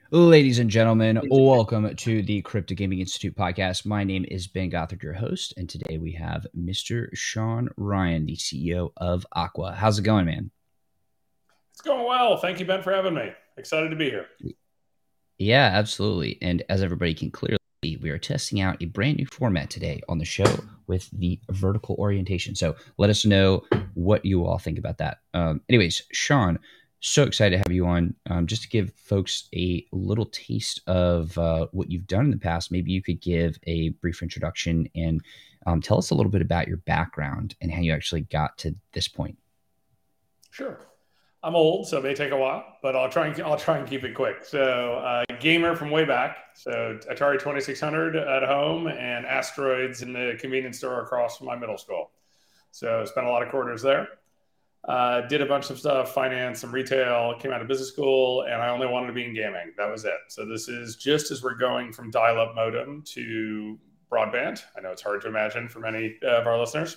Ladies and gentlemen, welcome to the Crypto Gaming Institute podcast. My name is Ben Gothard, your host, and today we have Mr. Sean Ryan, the CEO of Aqua. How's it going, man? It's going well. Thank you, Ben, for having me. Excited to be here. Yeah, absolutely. And as everybody can clearly see, we are testing out a brand new format today on the show with the vertical orientation. So let us know what you all think about that. Anyways, Sean, so excited to have you on. Just to give folks a little taste of what you've done in the past, maybe you could give a brief introduction and tell us a little bit about your background and how you actually got to this point. Sure. I'm old, so it may take a while, but I'll try and keep it quick. So, gamer from way back. So, Atari 2600 at home and Asteroids in the convenience store across from my middle school. So, spent a lot of quarters there. Did a bunch of stuff, finance, some retail. Came out of business school, and I only wanted to be in gaming. That was it. So, this is just as we're going from dial-up modem to broadband. I know it's hard to imagine for many of our listeners.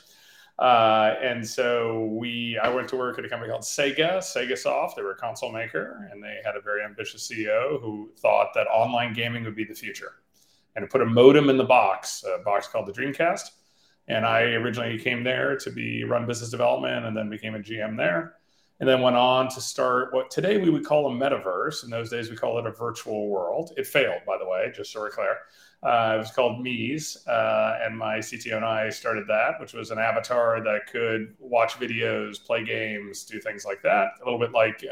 I went to work at a company called Sega Soft. They were a console maker, and they had a very ambitious CEO who thought that online gaming would be the future, and put a modem in the box, a box called the Dreamcast. And I originally came there to run business development, and then became a GM there, and then went on to start what today we would call a metaverse. In those days, we called it a virtual world. It failed, by the way, just so we're clear. It was called Mies, and my CTO and I started that, which was an avatar that could watch videos, play games, do things like that. A little bit like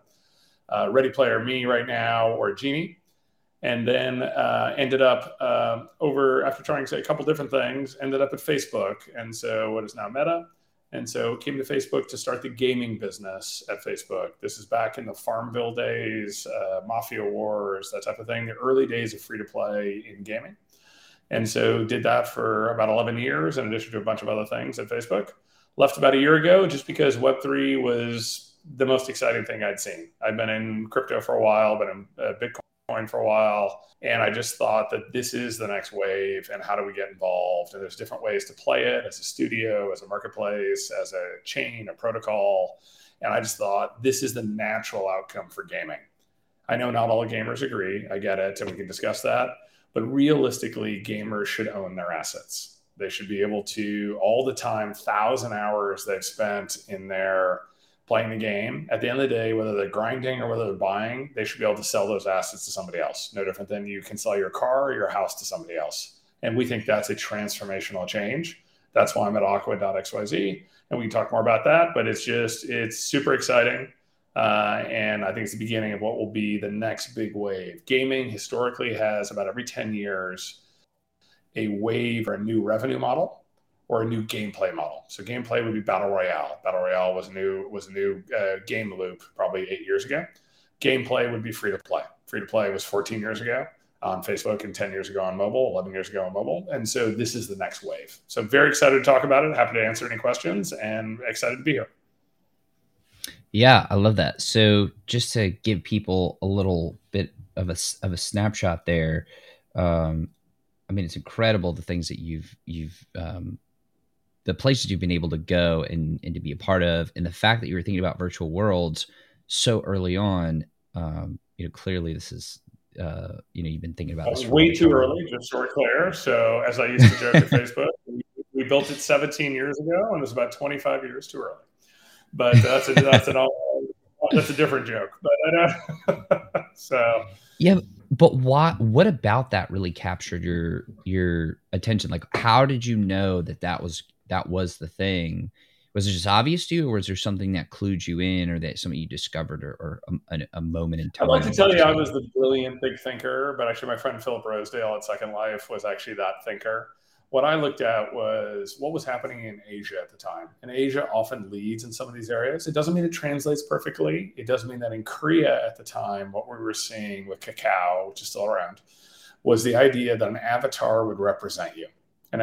Ready Player Me right now, or Genie. And then ended up after trying a couple different things, ended up at Facebook. And so what is now Meta. And so came to Facebook to start the gaming business at Facebook. This is back in the Farmville days, Mafia Wars, that type of thing, the early days of free to play in gaming. And so did that for about 11 years, in addition to a bunch of other things at Facebook. Left about a year ago just because Web3 was the most exciting thing I'd seen. I'd been in crypto for a while, been in Bitcoin for a while. And I just thought that this is the next wave, and how do we get involved? And there's different ways to play it, as a studio, as a marketplace, as a chain, a protocol. And I just thought this is the natural outcome for gaming. I know not all gamers agree. I get it, and we can discuss that. But realistically, gamers should own their assets. They should be able to, all the time, 1,000 hours they've spent in their playing the game, at the end of the day, whether they're grinding or whether they're buying, they should be able to sell those assets to somebody else. No different than you can sell your car or your house to somebody else. And we think that's a transformational change. That's why I'm at aqua.xyz. And we can talk more about that, but it's super exciting. And I think it's the beginning of what will be the next big wave. Gaming historically has, about every 10 years, a wave or a new revenue model or a new gameplay model. So gameplay would be Battle Royale. Battle Royale was a new game loop probably 8 years ago. Gameplay would be free to play. Free to play was 14 years ago on Facebook, and 10 years ago on mobile, 11 years ago on mobile. And so this is the next wave. So very excited to talk about it. Happy to answer any questions, and excited to be here. Yeah, I love that. So just to give people a little bit of a snapshot there, I mean, it's incredible the things that you've the places you've been able to go and to be a part of, and the fact that you were thinking about virtual worlds so early on. Clearly this is, you've been thinking about this for way too early, just so we're clear. So as I used to joke at Facebook, we built it 17 years ago, and it was about 25 years too early. But that's a different joke. But so yeah. But what about that really captured your attention? Like, how did you know that was the thing? Was it just obvious to you, or was there something that clued you in, or that something you discovered, or a moment in time? I'd like to tell you I was the brilliant big thinker, but actually my friend Philip Rosedale at Second Life was actually that thinker. What I looked at was what was happening in Asia at the time. And Asia often leads in some of these areas. It doesn't mean it translates perfectly. It doesn't mean that in Korea at the time, what we were seeing with Kakao, which is still around, was the idea that an avatar would represent you. An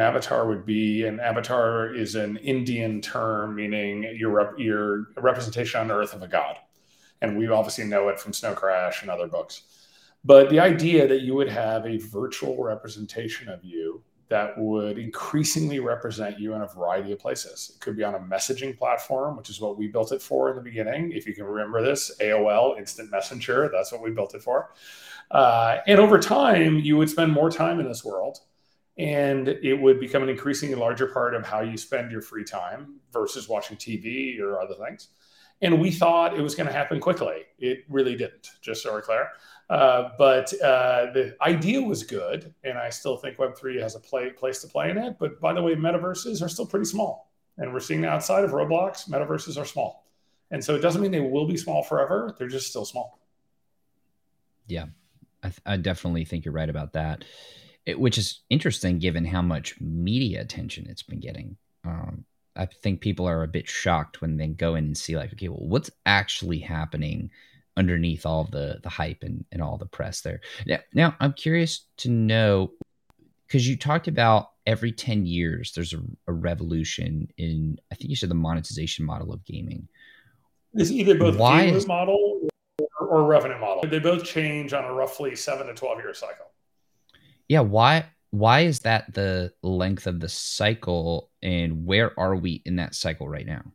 avatar is an Indian term meaning you're a representation on earth of a god. And we obviously know it from Snow Crash and other books. But the idea that you would have a virtual representation of you that would increasingly represent you in a variety of places. It could be on a messaging platform, which is what we built it for in the beginning. If you can remember this, AOL, Instant Messenger, that's what we built it for. And over time, you would spend more time in this world, and it would become an increasingly larger part of how you spend your free time versus watching TV or other things. And we thought it was going to happen quickly. It really didn't, just so we're clear. But the idea was good, and I still think Web3 has a place to play in it. But by the way, metaverses are still pretty small. And we're seeing outside of Roblox, metaverses are small. And so it doesn't mean they will be small forever. They're just still small. Yeah, I definitely think you're right about that, which is interesting given how much media attention it's been getting. I think people are a bit shocked when they go in and see like, okay, well, what's actually happening underneath all the hype and all the press there. Now I'm curious to know, because you talked about every 10 years, there's a revolution in, I think you said the monetization model of gaming. It's either both game model or revenue model. They both change on a roughly 7 to 12 year cycle. Yeah. Why is that the length of the cycle, and where are we in that cycle right now?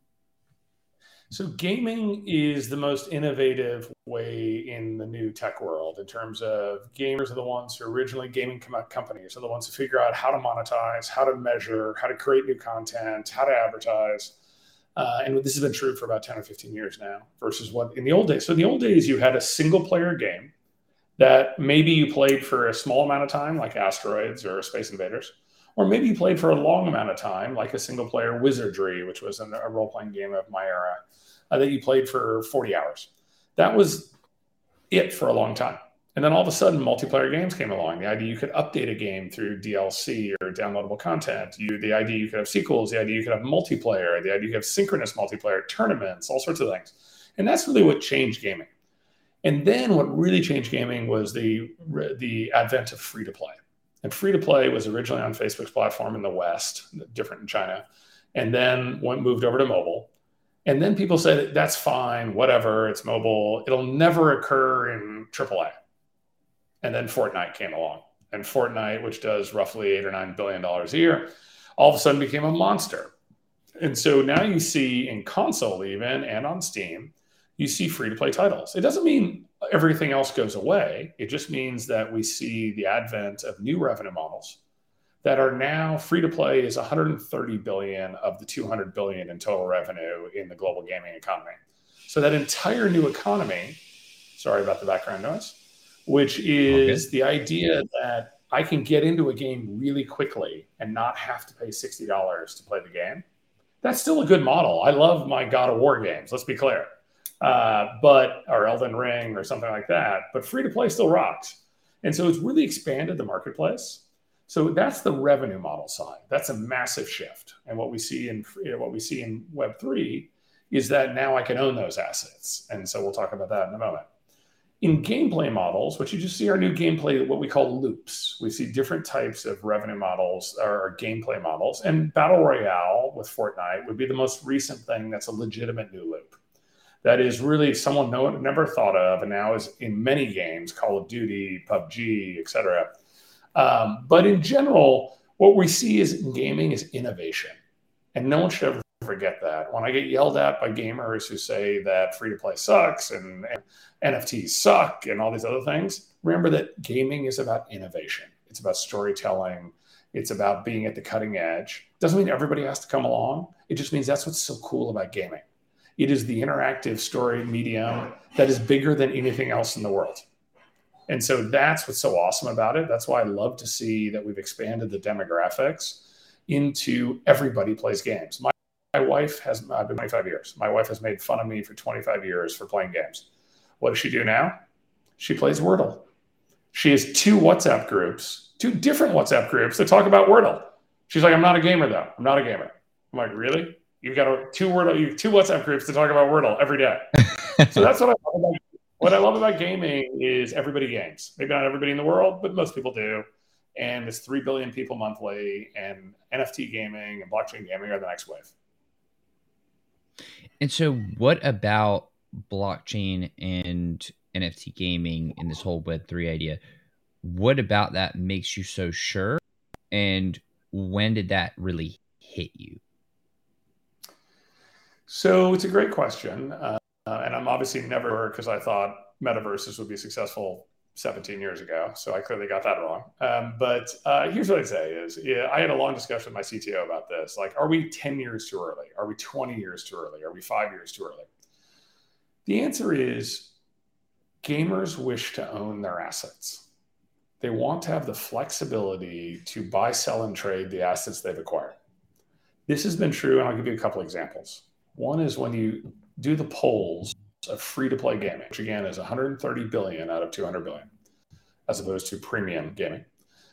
So gaming is the most innovative way in the new tech world in terms of gamers are the ones who originally gaming companies are the ones who figure out how to monetize, how to measure, how to create new content, how to advertise. And this has been true for about 10 or 15 years now versus what in the old days. So in the old days, you had a single player game that maybe you played for a small amount of time, like Asteroids or Space Invaders, or maybe you played for a long amount of time, like a single player Wizardry, which was a role playing game of my era, that you played for 40 hours. That was it for a long time. And then all of a sudden, multiplayer games came along. The idea you could update a game through DLC or downloadable content. The idea you could have sequels. The idea you could have multiplayer. The idea you could have synchronous multiplayer, tournaments, all sorts of things. And that's really what changed gaming. And then what really changed gaming was the advent of free-to-play. And free-to-play was originally on Facebook's platform in the West, different in China, and then moved over to mobile. And then people said, that's fine, whatever, it's mobile. It'll never occur in AAA. And then Fortnite came along. And Fortnite, which does roughly $8 or $9 billion a year, all of a sudden became a monster. And so now you see in console even and on Steam, you see free-to-play titles. It doesn't mean everything else goes away. It just means that we see the advent of new revenue models that are now free-to-play is 130 billion of the 200 billion in total revenue in the global gaming economy. So that entire new economy, sorry about the background noise, which is the idea that I can get into a game really quickly and not have to pay $60 to play the game. That's still a good model. I love my God of War games, let's be clear. Or Elden Ring or something like that. But free-to-play still rocks. And so it's really expanded the marketplace. So that's the revenue model side. That's a massive shift. And what we see in Web3 is that now I can own those assets. And so we'll talk about that in a moment. In gameplay models, what you just see are new gameplay, what we call loops. We see different types of revenue models or gameplay models. And Battle Royale with Fortnite would be the most recent thing that's a legitimate new loop. That is really someone never thought of, and now is in many games, Call of Duty, PUBG, et cetera. But in general, what we see in gaming is innovation. And no one should ever forget that. When I get yelled at by gamers who say that free-to-play sucks and NFTs suck and all these other things, remember that gaming is about innovation. It's about storytelling. It's about being at the cutting edge. Doesn't mean everybody has to come along. It just means that's what's so cool about gaming. It is the interactive story medium that is bigger than anything else in the world. And so that's what's so awesome about it. That's why I love to see that we've expanded the demographics into everybody plays games. My wife I've been 25 years. My wife has made fun of me for 25 years for playing games. What does she do now? She plays Wordle. She has two different WhatsApp groups that talk about Wordle. She's like, I'm not a gamer though. I'm not a gamer. I'm like, really? You've got two WhatsApp groups to talk about Wordle every day. So that's what I love about. What I love about gaming is everybody games. Maybe not everybody in the world, but most people do. And there's 3 billion people monthly, and NFT gaming and blockchain gaming are the next wave. And so what about blockchain and NFT gaming and this whole Web3 idea? What about that makes you so sure And when did that really hit you? So it's a great question. And I'm obviously never, because I thought metaverses would be successful 17 years ago. So I clearly got that wrong. But here's what I'd say is, yeah, I had a long discussion with my CTO about this. Like, are we 10 years too early? Are we 20 years too early? Are we 5 years too early? The answer is gamers wish to own their assets. They want to have the flexibility to buy, sell, and trade the assets they've acquired. This has been true, and I'll give you a couple examples. One is when you do the polls of free-to-play gaming, which again is 130 billion out of 200 billion, as opposed to premium gaming.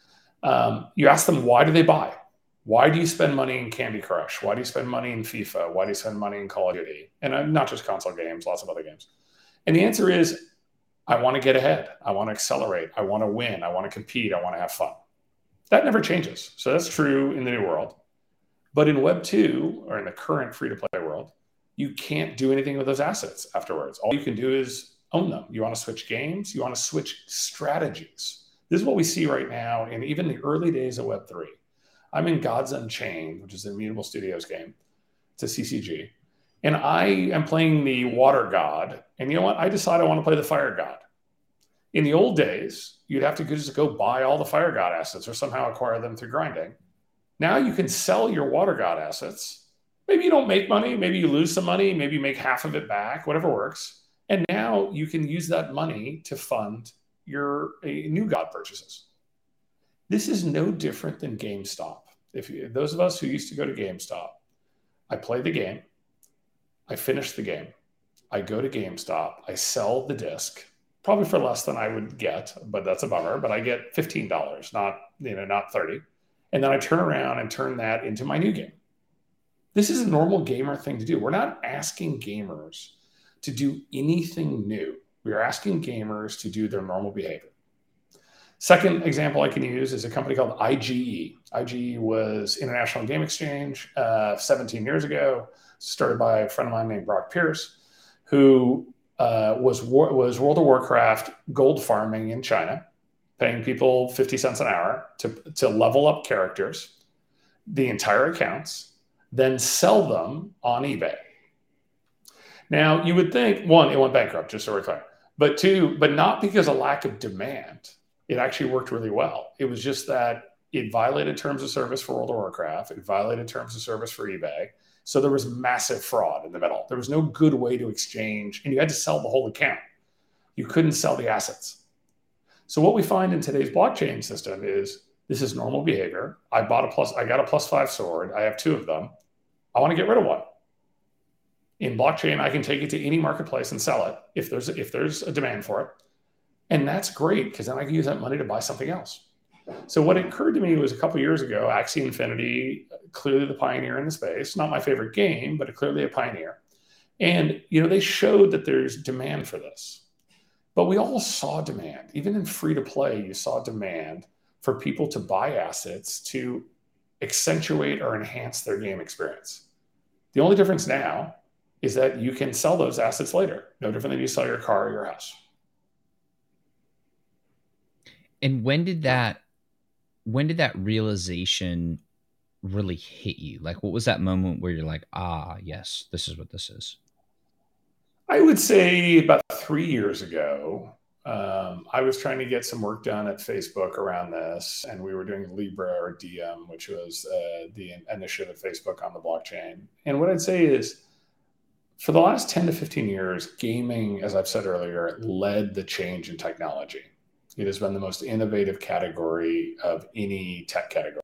You ask them, why do they buy? Why do you spend money in Candy Crush? Why do you spend money in FIFA? Why do you spend money in Call of Duty? And not just console games, lots of other games. And the answer is, I want to get ahead. I want to accelerate. I want to win. I want to compete. I want to have fun. That never changes. So that's true in the new world. But in Web 2, or in the current free-to-play world, you can't do anything with those assets afterwards. All you can do is own them. You want to switch games. You want to switch strategies. This is what we see right now in even the early days of Web 3. I'm in Gods Unchained, which is an Immutable Studios game. It's a CCG. And I am playing the water god. And you know what? I decide I want to play the fire god. In the old days, you'd have to just go buy all the fire god assets or somehow acquire them through grinding. Now you can sell your water god assets. Maybe you don't make money. Maybe you lose some money. Maybe you make half of it back, whatever works. And now you can use that money to fund your new god purchases. This is no different than GameStop. Those of us who used to go to GameStop, I play the game. I finish the game. I go to GameStop. I sell the disc, probably for less than I would get, but that's a bummer. But I get $15, not $30. And then I turn around and turn that into my new game. This is a normal gamer thing to do. We're not asking gamers to do anything new. We are asking gamers to do their normal behavior. Second example I can use is a company called IGE. IGE was International Game Exchange 17 years ago, started by a friend of mine named Brock Pierce, who was World of Warcraft gold farming in China, paying people 50 cents an hour to level up characters, the entire accounts, then sell them on eBay. Now, you would think, one, it went bankrupt, just so we're clear. But two, but not because of lack of demand. It actually worked really well. It was just that it violated terms of service for World of Warcraft. It violated terms of service for eBay. So there was massive fraud in the middle. There was no good way to exchange, and you had to sell the whole account. You couldn't sell the assets. So what we find in today's blockchain system is this is normal behavior. I got a +5 sword. I have 2 of them. I want to get rid of one. In blockchain, I can take it to any marketplace and sell it if there's a demand for it. And that's great, because then I can use that money to buy something else. So what occurred to me was a couple of years ago, Axie Infinity, clearly the pioneer in the space, not my favorite game, but clearly a pioneer. And they showed that there's demand for this. But we all saw demand. Even in free-to-play, you saw demand for people to buy assets to accentuate or enhance their game experience. The only difference now is that you can sell those assets later. No different than you sell your car or your house. And when did that realization really hit you? Like, what was that moment where you're like, yes, this is what this is? I would say about 3 years ago, I was trying to get some work done at Facebook around this, and we were doing Libra or Diem, which was the initiative at Facebook on the blockchain. And what I'd say is, for the last 10 to 15 years, gaming, as I've said earlier, led the change in technology. It has been the most innovative category of any tech category.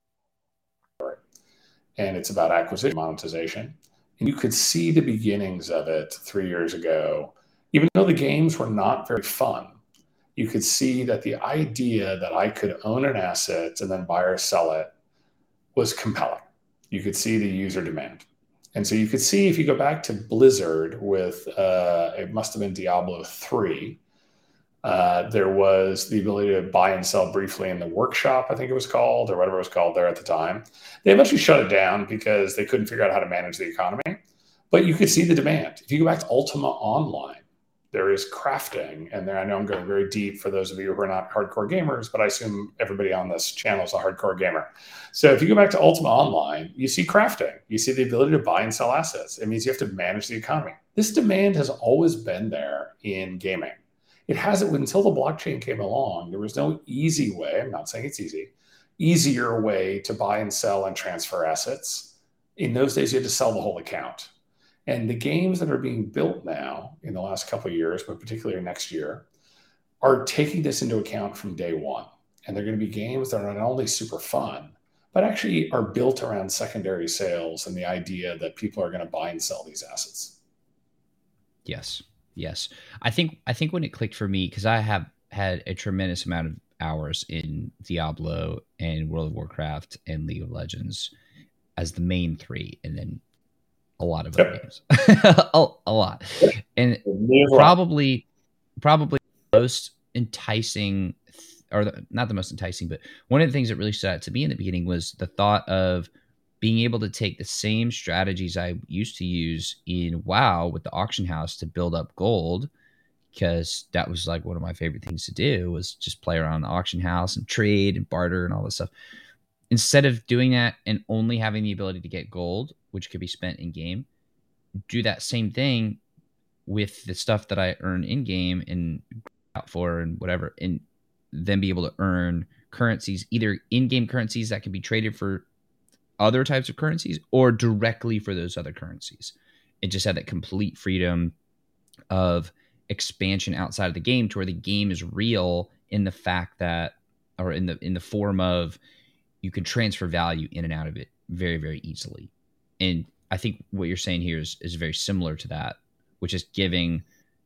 And it's about acquisition, monetization. And you could see the beginnings of it 3 years ago. Even though the games were not very fun, you could see that the idea that I could own an asset and then buy or sell it was compelling. You could see the user demand. And so you could see, if you go back to Blizzard with, it must have been Diablo 3, there was the ability to buy and sell briefly in the workshop, I think it was called, or whatever it was called there at the time. They eventually shut it down because they couldn't figure out how to manage the economy. But you could see the demand. If you go back to Ultima Online, There is crafting, and there I know I'm going very deep for those of you who are not hardcore gamers, but I assume everybody on this channel is a hardcore gamer. So if you go back to Ultima Online, you see crafting. You see the ability to buy and sell assets. It means you have to manage the economy. This demand has always been there in gaming. It hasn't until the blockchain came along. There was no easy way, I'm not saying it's easy, easier way to buy and sell and transfer assets. In those days, you had to sell the whole account. And the games that are being built now in the last couple of years, but particularly next year, are taking this into account from day one. And they're going to be games that are not only super fun, but actually are built around secondary sales and the idea that people are going to buy and sell these assets. Yes. I think when it clicked for me, because I have had a tremendous amount of hours in Diablo and World of Warcraft and League of Legends as the main three, and then a lot of other games, a lot, and probably the most enticing, not the most enticing, but one of the things that really stood out to me in the beginning was the thought of being able to take the same strategies I used to use in WoW with the auction house to build up gold, because that was like one of my favorite things to do, was just play around the auction house and trade and barter and all this stuff. Instead of doing that and only having the ability to get gold, which could be spent in game, do that same thing with the stuff that I earn in game and out for and whatever, and then be able to earn currencies, either in-game currencies that can be traded for other types of currencies or directly for those other currencies. It just had that complete freedom of expansion outside of the game, to where the game is real in the fact that, or in the form of, you can transfer value in and out of it very, very easily. And I think what you're saying here is very similar to that, which is giving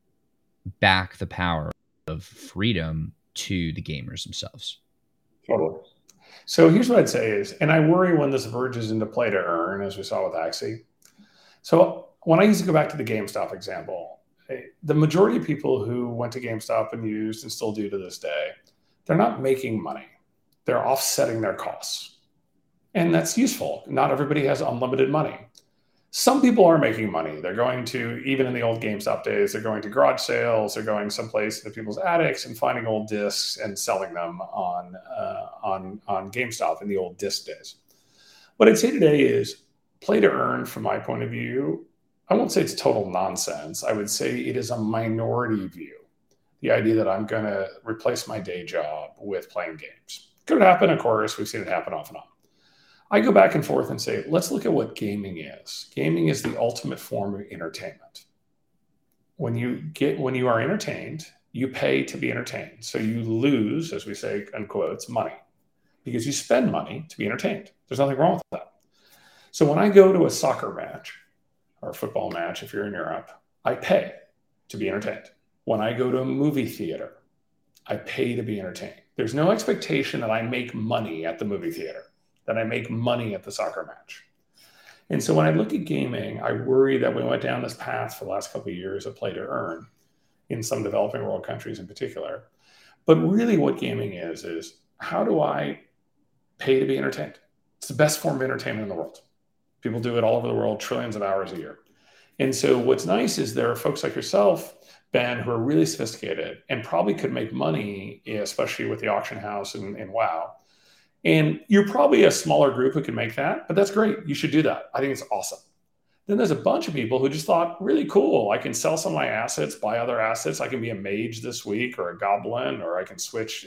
back the power of freedom to the gamers themselves. Totally. So here's what I'd say is, and I worry when this verges into play to earn, as we saw with Axie. So when I used to go back to the GameStop example, the majority of people who went to GameStop and used and still do to this day, they're not making money. They're offsetting their costs. And that's useful. Not everybody has unlimited money. Some people are making money. They're going to, even in the old GameStop days, they're going to garage sales, they're going someplace into people's attics and finding old discs and selling them on GameStop in the old disc days. What I'd say today is play to earn, from my point of view, I won't say it's total nonsense. I would say it is a minority view. The idea that I'm going to replace my day job with playing games. Could happen, of course. We've seen it happen off and on. I go back and forth and say, let's look at what gaming is. Gaming is the ultimate form of entertainment. When you are entertained, you pay to be entertained. So you lose, as we say, unquote, money, because you spend money to be entertained. There's nothing wrong with that. So when I go to a soccer match or a football match, if you're in Europe, I pay to be entertained. When I go to a movie theater, I pay to be entertained. There's no expectation that I make money at the movie theater, that I make money at the soccer match. And so when I look at gaming, I worry that we went down this path for the last couple of years of play to earn in some developing world countries in particular. But really what gaming is how do I pay to be entertained? It's the best form of entertainment in the world. People do it all over the world, trillions of hours a year. And so what's nice is there are folks like yourself, Ben, who are really sophisticated and probably could make money, especially with the auction house and WoW. And you're probably a smaller group who can make that, but that's great. You should do that. I think it's awesome. Then there's a bunch of people who just thought, really cool. I can sell some of my assets, buy other assets. I can be a mage this week or a goblin, or I can switch,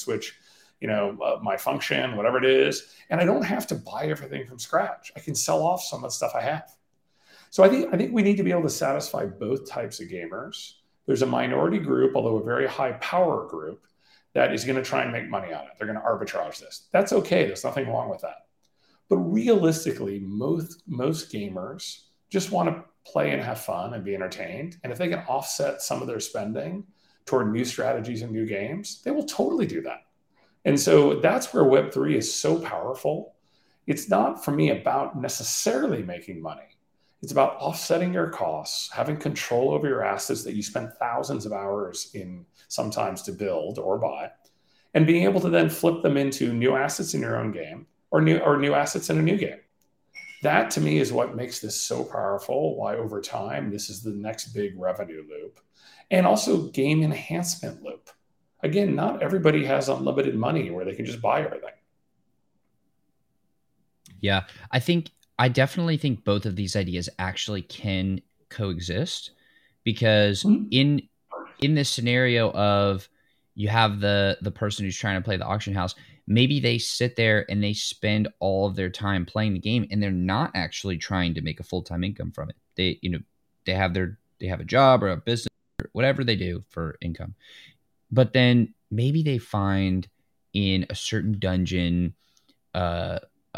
my function, whatever it is. And I don't have to buy everything from scratch. I can sell off some of the stuff I have. So I think we need to be able to satisfy both types of gamers. There's a minority group, although a very high power group, that is going to try and make money on it. They're going to arbitrage this. That's okay. There's nothing wrong with that. But realistically, most gamers just want to play and have fun and be entertained. And if they can offset some of their spending toward new strategies and new games, they will totally do that. And so that's where Web3 is so powerful. It's not, for me, about necessarily making money. It's about offsetting your costs, having control over your assets that you spend thousands of hours in sometimes to build or buy, and being able to then flip them into new assets in your own game or new assets in a new game. That to me is what makes this so powerful. Why over time, this is the next big revenue loop. And also game enhancement loop. Again, not everybody has unlimited money where they can just buy everything. Yeah, I definitely think both of these ideas actually can coexist, because Mhm. in this scenario of you have the person who's trying to play the auction house, maybe they sit there and they spend all of their time playing the game and they're not actually trying to make a full-time income from it. They have a job or a business or whatever they do for income. But then maybe they find in a certain dungeon uh,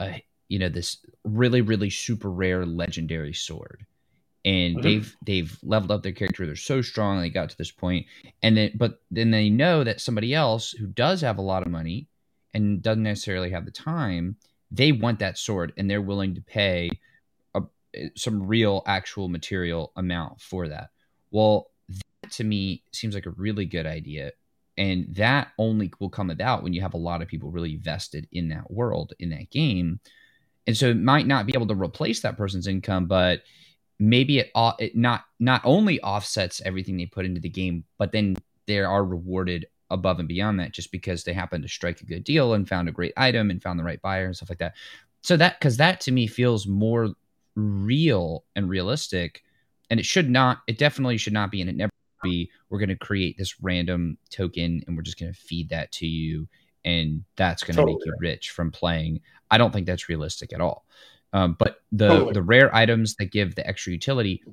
this really really super rare legendary sword, and Mhm. they've leveled up their character. They're so strong they got to this point, and then they know that somebody else who does have a lot of money and doesn't necessarily have the time, they want that sword and they're willing to pay a, some real actual material amount for that. Well, that to me seems like a really good idea, and that only will come about when you have a lot of people really vested in that world, in that game. And so it might not be able to replace that person's income, but maybe it not only offsets everything they put into the game, but then they are rewarded above and beyond that, just because they happen to strike a good deal and found a great item and found the right buyer and stuff like that. So because that to me feels more real and realistic, and it definitely should not be, and it never be, we're going to create this random token and we're just going to feed that to you and that's going to Totally. make you rich from playing. I don't think that's realistic at all. But Totally. the rare items that give the extra utility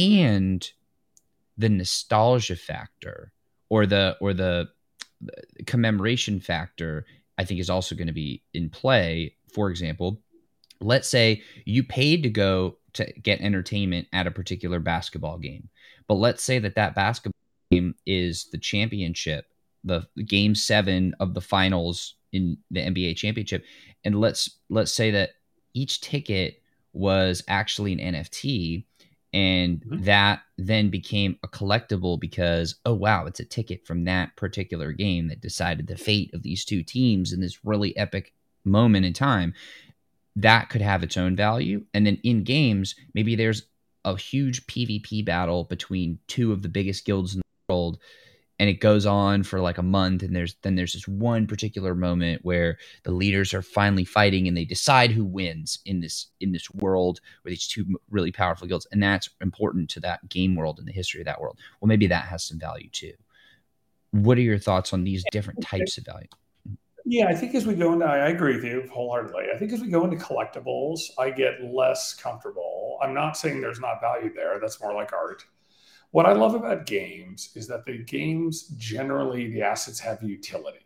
and the nostalgia factor, or the commemoration factor, I think is also going to be in play. For example, let's say you paid to go to get entertainment at a particular basketball game, but let's say that basketball game is the championship, the game 7 of the finals in the NBA championship, and let's say that each ticket was actually an NFT, and Mhm. that then became a collectible because, oh wow, it's a ticket from that particular game that decided the fate of these two teams in this really epic moment in time. That could have its own value. And then in games, maybe there's a huge PvP battle between two of the biggest guilds in the world, and it goes on for like a month, and there's this one particular moment where the leaders are finally fighting and they decide who wins in this world where these two really powerful guilds, and that's important to that game world and the history of that world. Well, maybe that has some value too. What are your thoughts on these different types of value? Yeah, I think as we go into, I agree with you wholeheartedly. I think as we go into collectibles, I get less comfortable. I'm not saying there's not value there. That's more like art. What I love about games is that the games generally, the assets have utility.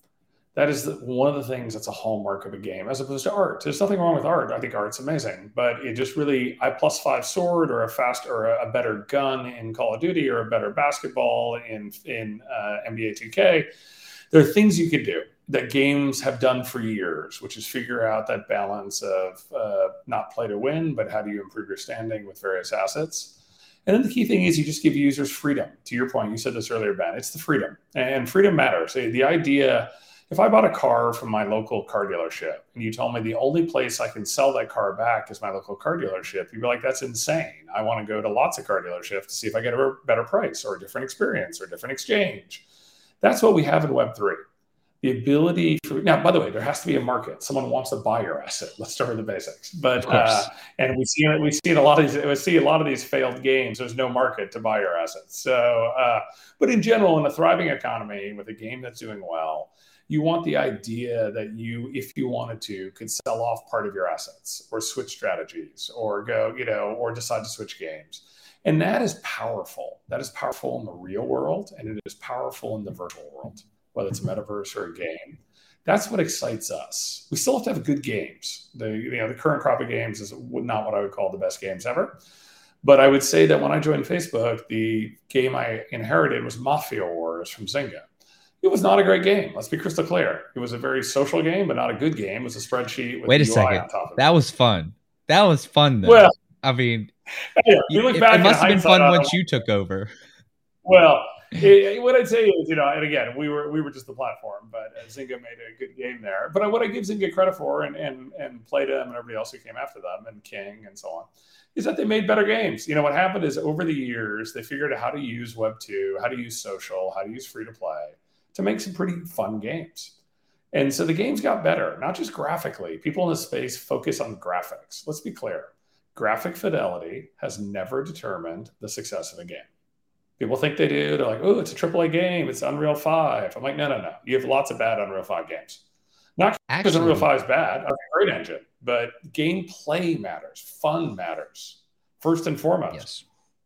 That is one of the things that's a hallmark of a game, as opposed to art. There's nothing wrong with art. I think art's amazing, but it just really, I +5 sword or a fast or a better gun in Call of Duty or a better basketball in NBA 2K. There are things you could do that games have done for years, which is figure out that balance of not play to win, but how do you improve your standing with various assets. And then the key thing is you just give users freedom. To your point, you said this earlier, Ben, it's the freedom. And freedom matters. The idea, if I bought a car from my local car dealership and you told me the only place I can sell that car back is my local car dealership, you'd be like, that's insane. I want to go to lots of car dealerships to see if I get a better price or a different experience or a different exchange. That's what we have in Web3. The ability for, now, by the way, there has to be a market. Someone wants to buy your asset. Let's start with the basics. But Of course. and we see in a lot of these, we see a lot of these failed games. There's no market to buy your assets. So, but in general, in a thriving economy with a game that's doing well, you want the idea that you, if you wanted to, could sell off part of your assets or switch strategies or go, or decide to switch games. And that is powerful. That is powerful in the real world, and it is powerful in the virtual world, whether it's a metaverse or a game. That's what excites us. We still have to have good games. The current crop of games is not what I would call the best games ever. But I would say that when I joined Facebook, the game I inherited was Mafia Wars from Zynga. It was not a great game. Let's be crystal clear. It was a very social game, but not a good game. It was a spreadsheet with Wait a the UI second. on top of it. That was fun. That was fun though. Well, I mean, yeah, we look it back in must have been hindsight fun on once it. you took over. Well, What I'd say is, and again, we were just the platform, but Zynga made a good game there. But what I give Zynga credit for, and Playdom and everybody else who came after them, and King and so on, is that they made better games. What happened is over the years, they figured out how to use Web 2, how to use social, how to use free to play to make some pretty fun games. And so the games got better, not just graphically. People in the space focus on graphics. Let's be clear. Graphic fidelity has never determined the success of a game. People think they do. They're like, oh, it's a AAA game. It's Unreal 5. I'm like, no. You have lots of bad Unreal 5 games. Not because Unreal 5 is bad. It's a great engine. But gameplay matters. Fun matters. First and foremost.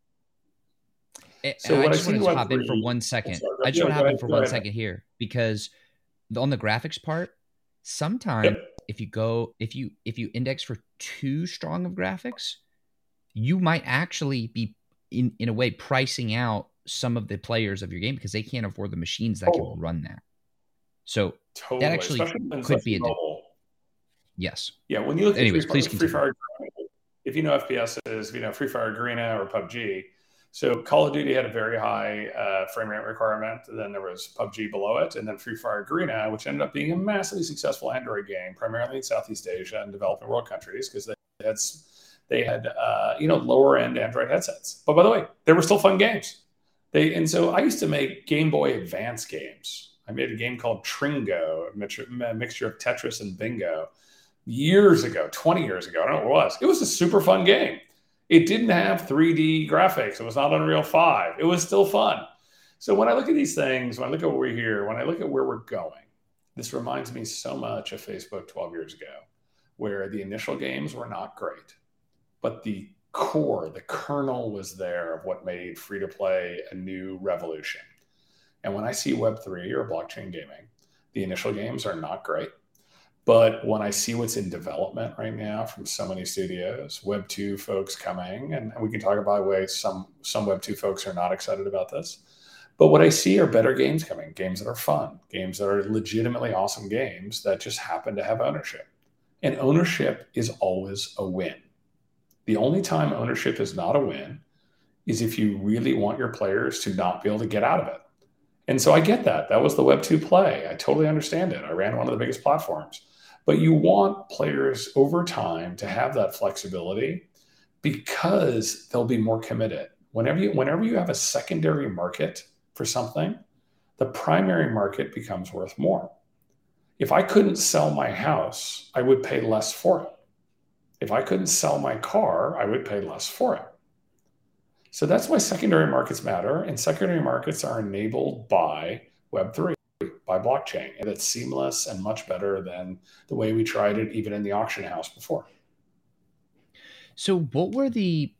Yes. So I just want to hop in for 1 second. I just want to hop in for 1 second here, because on the graphics part, sometimes if you index for too strong of graphics, you might actually be in a way pricing out some of the players of your game because they can't afford the machines that can run that. So that actually could be yes. Yeah, when you look at Free Fire, if you know FPS is, Free Fire Arena or PUBG. So Call of Duty had a very high frame rate requirement. Then there was PUBG below it, and then Free Fire Arena, which ended up being a massively successful Android game, primarily in Southeast Asia and developing world countries, because they had lower end Android headsets. But by the way, they were still fun games. And so I used to make Game Boy Advance games. I made a game called Tringo, a mixture of Tetris and Bingo, years ago, 20 years ago. I don't know what it was. It was a super fun game. It didn't have 3D graphics. It was not Unreal 5. It was still fun. So when I look at these things, when I look at what we're here, when I look at where we're going, this reminds me so much of Facebook 12 years ago, where the initial games were not great, but the core, the kernel was there of what made free-to-play a new revolution. And when I see Web3 or blockchain gaming, the initial games are not great. But when I see what's in development right now from so many studios, Web 2 folks coming, and we can talk about ways some Web 2 folks are not excited about this. But what I see are better games coming, games that are fun, games that are legitimately awesome games that just happen to have ownership. And ownership is always a win. The only time ownership is not a win is if you really want your players to not be able to get out of it. And so I get that. That was the Web 2 play. I totally understand it. I ran one of the biggest platforms. But you want players over time to have that flexibility because they'll be more committed. Whenever you have a secondary market for something, the primary market becomes worth more. If I couldn't sell my house, I would pay less for it. If I couldn't sell my car, I would pay less for it. So that's why secondary markets matter, and secondary markets are enabled by Web3, by blockchain, and it's seamless and much better than the way we tried it even in the auction house before. So what were the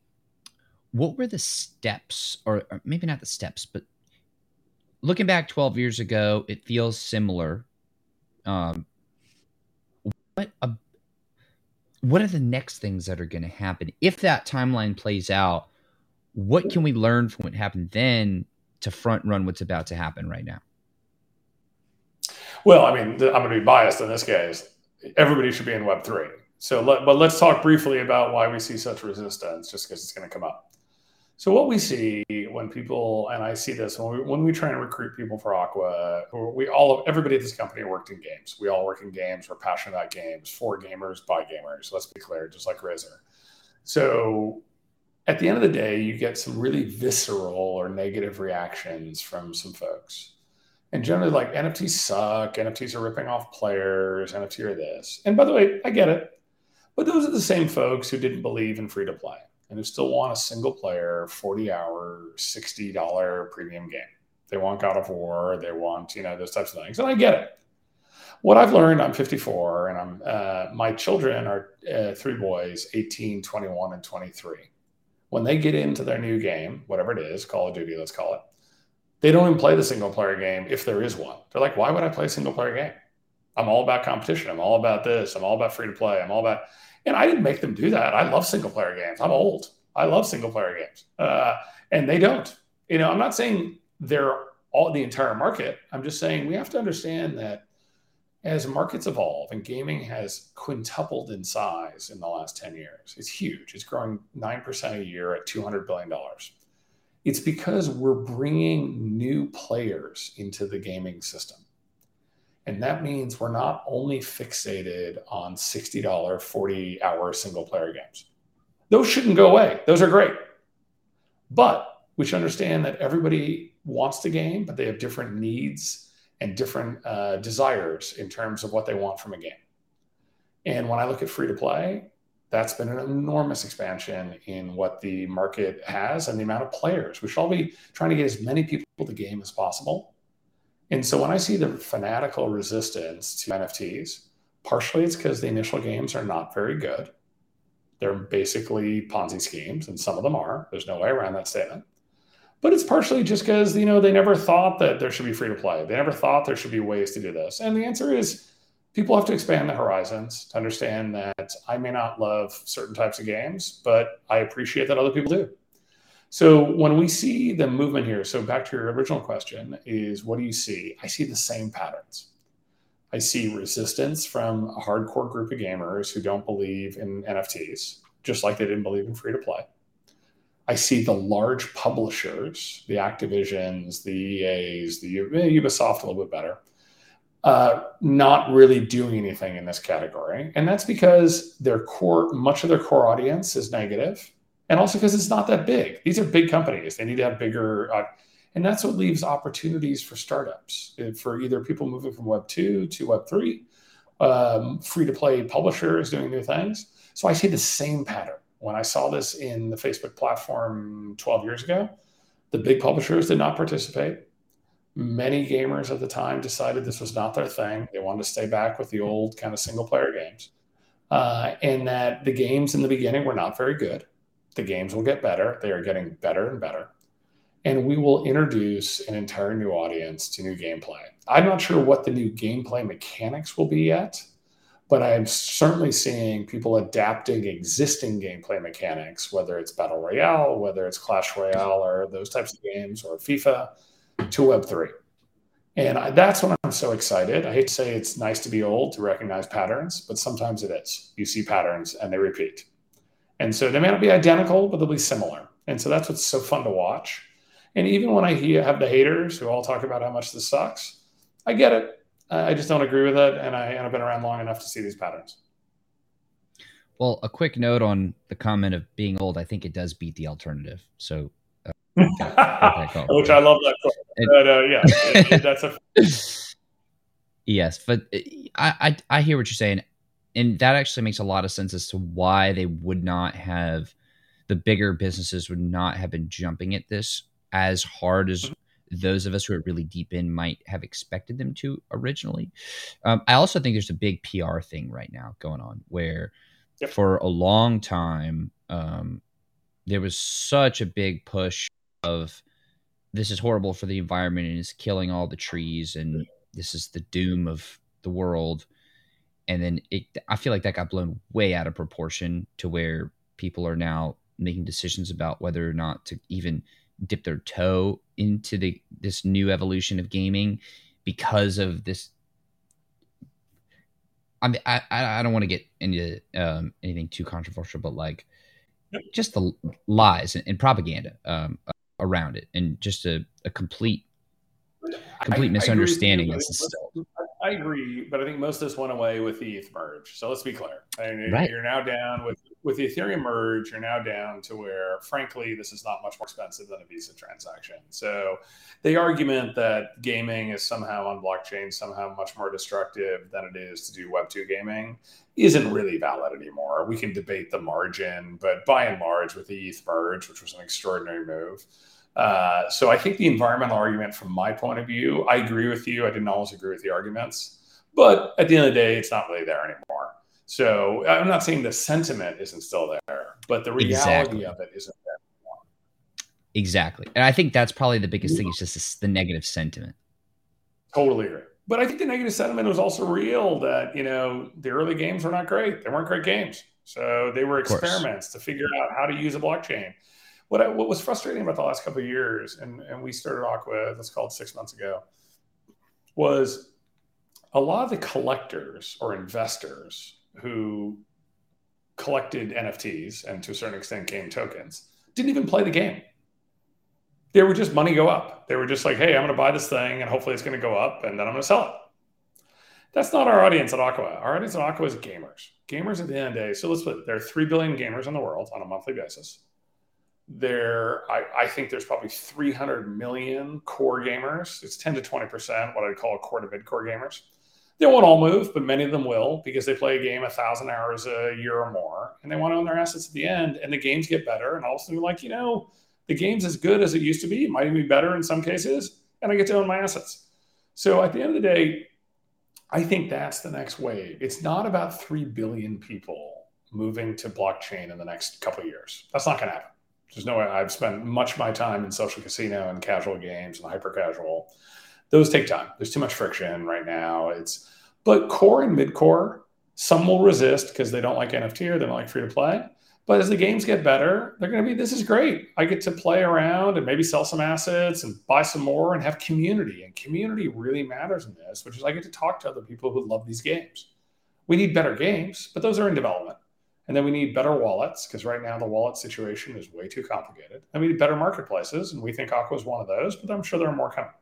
steps, or maybe not the steps, but looking back 12 years ago, it feels similar. What are the next things that are going to happen? If that timeline plays out, what can we learn from what happened then to front run what's about to happen right now? Well, I mean, I'm going to be biased in this case. Everybody should be in Web3. But let's talk briefly about why we see such resistance, just because it's going to come up. So what we see when people, and I see this when we try and recruit people for Aqua, everybody at this company worked in games. We all work in games. We're passionate about games, for gamers, by gamers. Let's be clear, just like Razer. So at the end of the day, you get some really visceral or negative reactions from some folks. And generally, like, NFTs suck, NFTs are ripping off players, NFT are this. And by the way, I get it. But those are the same folks who didn't believe in free to play and who still want a single player, 40-hour, $60 premium game. They want God of War, they want, those types of things. And I get it. What I've learned, I'm 54, and my children are 3 boys, 18, 21, and 23. When they get into their new game, whatever it is, Call of Duty, let's call it, they don't even play the single player game if there is one. They're like, why would I play a single player game? I'm all about competition. I'm all about this. I'm all about free to play. And I didn't make them do that. I love single player games. I'm old. I love single player games. And they don't. I'm not saying they're all the entire market. I'm just saying we have to understand that as markets evolve, and gaming has quintupled in size in the last 10 years. It's huge. It's growing 9% a year at $200 billion. It's because we're bringing new players into the gaming system. And that means we're not only fixated on $60, 40-hour single player games. Those shouldn't go away. Those are great. But we should understand that everybody wants to game, but they have different needs and different desires in terms of what they want from a game. And when I look at free to play, that's been an enormous expansion in what the market has and the amount of players. We should all be trying to get as many people to the game as possible. And so when I see the fanatical resistance to NFTs, partially it's because the initial games are not very good. They're basically Ponzi schemes, and some of them are. There's no way around that statement. But it's partially just because, they never thought that there should be free to play. They never thought there should be ways to do this. And the answer is people have to expand the horizons to understand that I may not love certain types of games, but I appreciate that other people do. So when we see the movement here, so back to your original question is, what do you see? I see the same patterns. I see resistance from a hardcore group of gamers who don't believe in NFTs, just like they didn't believe in free to play. I see the large publishers, the Activisions, the EAs, the Ubisoft a little bit better, not really doing anything in this category. And that's because much of their core audience is negative, and also because it's not that big. These are big companies. They need to have bigger, and that's what leaves opportunities for startups, for either people moving from Web 2 to Web 3, free-to-play publishers doing new things. So I see the same pattern. When I saw this in the Facebook platform 12 years ago, the big publishers did not participate. Many gamers at the time decided this was not their thing. They wanted to stay back with the old kind of single-player games. And that the games in the beginning were not very good. The games will get better. They are getting better and better. And we will introduce an entire new audience to new gameplay. I'm not sure what the new gameplay mechanics will be yet, but I'm certainly seeing people adapting existing gameplay mechanics, whether it's Battle Royale, whether it's Clash Royale, or those types of games, or FIFA, to Web3. And that's when I'm so excited. I hate to say it's nice to be old to recognize patterns, but sometimes it is. You see patterns and they repeat. And so they may not be identical, but they'll be similar. And so that's what's so fun to watch. And even when I have the haters who all talk about how much this sucks, I get it. I just don't agree with it. And I've been around long enough to see these patterns. Well, a quick note on the comment of being old. I think it does beat the alternative. So, which I love that quote. But that's a yes. But I hear what you're saying, and that actually makes a lot of sense as to why they would not have, the bigger businesses would not have been jumping at this as hard as those of us who are really deep in might have expected them to originally. I also think there's a big PR thing right now going on where for a long time, there was such a big push of this is horrible for the environment and is killing all the trees and this is the doom of the world. And then I feel like that got blown way out of proportion to where people are now making decisions about whether or not to even dip their toe into this new evolution of gaming because of this. I don't want to get into anything too controversial, but like just the lies and propaganda around it, and just a complete misunderstanding. I agree, but I think most of this went away with the ETH merge. So let's be clear. Right. You're now down with the Ethereum merge. You're now down to where, frankly, this is not much more expensive than a Visa transaction. So the argument that gaming is somehow on blockchain, somehow much more destructive than it is to do Web 2 gaming isn't really valid anymore. We can debate the margin, but by and large, with the ETH merge, which was an extraordinary move, so I think the environmental argument from my point of view, I agree with you. I didn't always agree with the arguments, but at the end of the day, it's not really there anymore. So I'm not saying the sentiment isn't still there, but the reality of it isn't there anymore. Exactly. And I think that's probably the biggest thing is just the negative sentiment. Totally agree. But I think the negative sentiment was also real that, the early games were not great. They weren't great games. So they were experiments to figure out how to use a blockchain. What was frustrating about the last couple of years, and we started Aqua, let's call it 6 months ago, was a lot of the collectors or investors who collected NFTs and to a certain extent game tokens didn't even play the game. They were just money go up. They were just like, hey, I'm going to buy this thing and hopefully it's going to go up and then I'm going to sell it. That's not our audience at Aqua. Our audience at Aqua is gamers. Gamers at the end of the day. So let's put it, there are 3 billion gamers in the world on a monthly basis. I think there's probably 300 million core gamers. It's 10 to 20%, what I'd call a core to mid-core gamers. They won't all move, but many of them will because they play a game 1,000 hours a year or more, and they want to own their assets at the end, and the games get better. And all of a sudden, you're like, the game's as good as it used to be. It might even be better in some cases, and I get to own my assets. So at the end of the day, I think that's the next wave. It's not about 3 billion people moving to blockchain in the next couple of years. That's not going to happen. There's no way. I've spent much of my time in social casino and casual games and hyper casual. Those take time. There's too much friction right now. But core and mid-core, some will resist because they don't like NFT or they don't like free to play. But as the games get better, they're going to be, this is great. I get to play around and maybe sell some assets and buy some more and have community. And community really matters in this, which is I get to talk to other people who love these games. We need better games, but those are in development. And then we need better wallets because right now the wallet situation is way too complicated. And we need better marketplaces. And we think Aqua is one of those, but I'm sure there are more coming.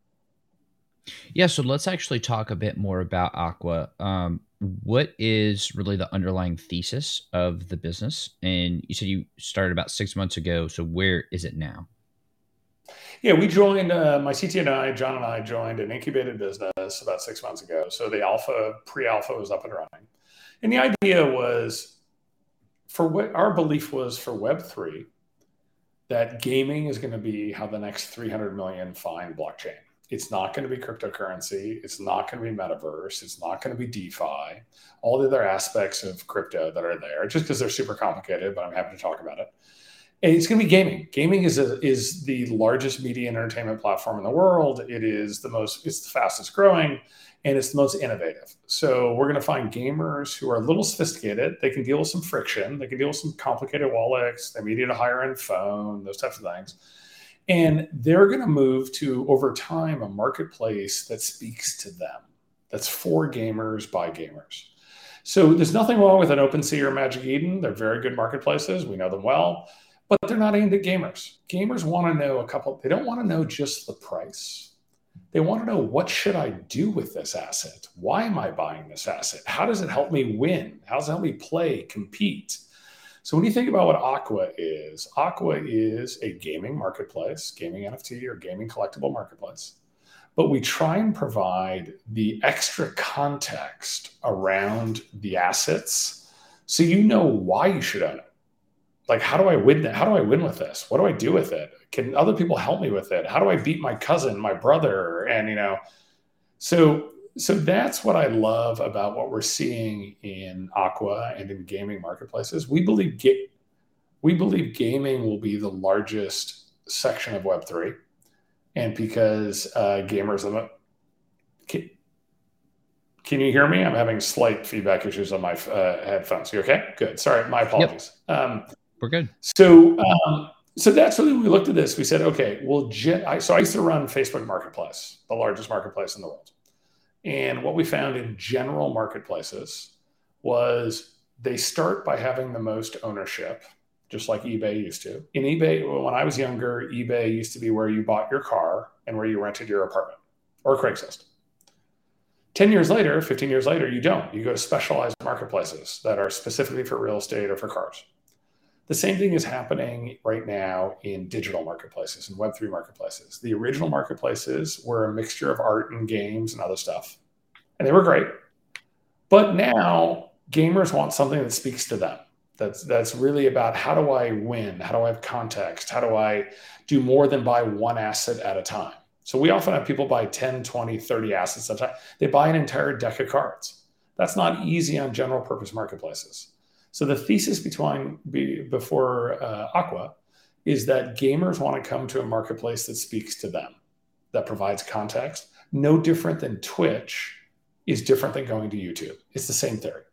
Yeah, so let's actually talk a bit more about Aqua. What is really the underlying thesis of the business? And you said you started about 6 months ago. So where is it now? Yeah, we joined, my CTO and I, John and I joined an incubated business about 6 months ago. So the pre-alpha was up and running. And the idea was, for what our belief was for Web3, that gaming is going to be how the next 300 million find blockchain. It's not going to be cryptocurrency. It's not going to be metaverse. It's not going to be DeFi. All the other aspects of crypto that are there, just because they're super complicated, but I'm happy to talk about it. And it's going to be gaming. Gaming is the largest media and entertainment platform in the world. It's the fastest growing, and it's the most innovative. So we're going to find gamers who are a little sophisticated. They can deal with some friction. They can deal with some complicated wallets. They may need a higher end phone, those types of things. And they're going to move to, over time, a marketplace that speaks to them. That's for gamers by gamers. So there's nothing wrong with an OpenSea or Magic Eden. They're very good marketplaces. We know them well. But they're not aimed at gamers. Gamers want to know they don't want to know just the price. They want to know, what should I do with this asset? Why am I buying this asset? How does it help me win? How does it help me play, compete? So when you think about what Aqua is a gaming marketplace, gaming NFT or gaming collectible marketplace. But we try and provide the extra context around the assets so you know why you should own it. Like, how do I win? How do I win with this? What do I do with it? Can other people help me with it? How do I beat my cousin, my brother? And, so that's what I love about what we're seeing in Aqua and in gaming marketplaces. We believe gaming will be the largest section of Web3. And because gamers, can you hear me? I'm having slight feedback issues on my headphones. You okay? Good. Sorry, my apologies. Yep. We're good. So that's really, we looked at this. We said, okay, well, so I used to run Facebook Marketplace, the largest marketplace in the world. And what we found in general marketplaces was they start by having the most ownership, just like eBay used to. In eBay, when I was younger, eBay used to be where you bought your car and where you rented your apartment, or Craigslist. 10 years later, 15 years later, you don't. You go to specialized marketplaces that are specifically for real estate or for cars. The same thing is happening right now in digital marketplaces and Web3 marketplaces. The original marketplaces were a mixture of art and games and other stuff, and they were great. But now gamers want something that speaks to them. That's really about, how do I win? How do I have context? How do I do more than buy one asset at a time? So we often have people buy 10, 20, 30 assets at a time. They buy an entire deck of cards. That's not easy on general purpose marketplaces. So the thesis before Aqua is that gamers want to come to a marketplace that speaks to them, that provides context. No different than Twitch is different than going to YouTube. It's the same theory.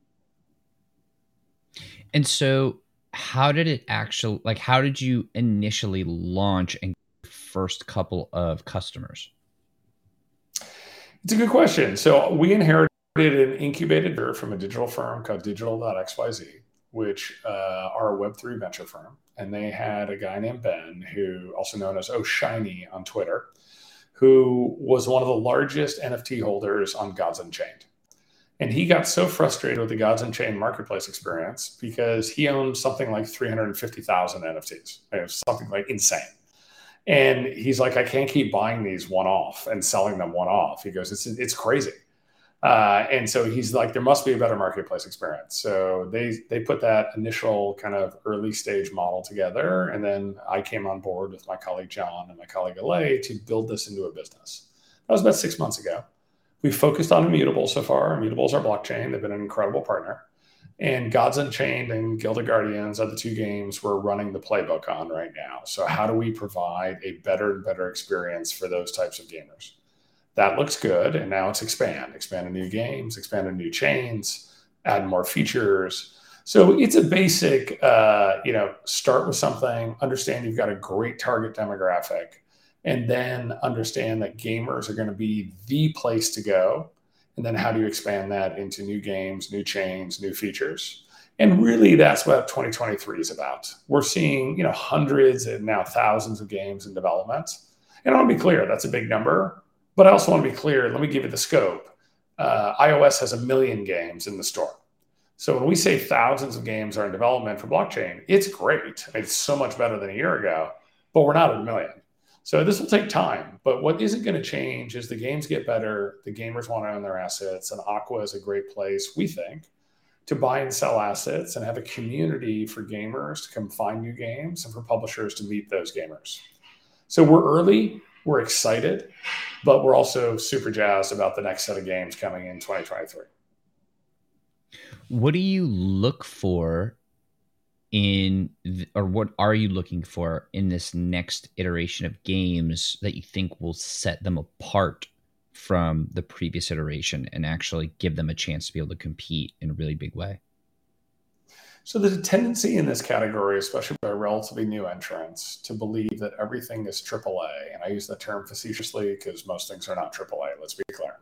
And so how did you initially launch and get your first couple of customers? It's a good question. So we inherited an incubator from a digital firm called Digital.xyz. which are a Web3 venture firm. And they had a guy named Ben, who also known as Shiny on Twitter, who was one of the largest NFT holders on Gods Unchained. And he got so frustrated with the Gods Unchained marketplace experience because he owned something like 350,000 NFTs. It was something like insane. And he's like, I can't keep buying these one off and selling them one off. He goes, it's crazy. And so he's like, there must be a better marketplace experience. So they put that initial kind of early stage model together. And then I came on board with my colleague John and my colleague Alay to build this into a business. That was about 6 months ago. We focused on Immutable so far. Immutable is our blockchain. They've been an incredible partner. And Gods Unchained and Gilded Guardians are the two games we're running the playbook on right now. So how do we provide a better and better experience for those types of gamers? That looks good. And now it's expand to new games, expand to new chains, add more features. So it's a basic, start with something, understand you've got a great target demographic, and then understand that gamers are going to be the place to go. And then how do you expand that into new games, new chains, new features? And really, that's what 2023 is about. We're seeing, hundreds and now thousands of games in development. And I want to be clear, that's a big number. But I also want to be clear, let me give you the scope. iOS has 1 million games in the store. So when we say thousands of games are in development for blockchain, it's great. I mean, it's so much better than a year ago, but we're not at 1 million. So this will take time, but what isn't going to change is the games get better, the gamers want to own their assets, and Aqua is a great place, we think, to buy and sell assets and have a community for gamers to come find new games and for publishers to meet those gamers. So we're early, we're excited, but we're also super jazzed about the next set of games coming in 2023. What do you look for what are you looking for in this next iteration of games that you think will set them apart from the previous iteration and actually give them a chance to be able to compete in a really big way? So there's a tendency in this category, especially by relatively new entrants, to believe that everything is AAA. And I use that term facetiously because most things are not AAA, let's be clear.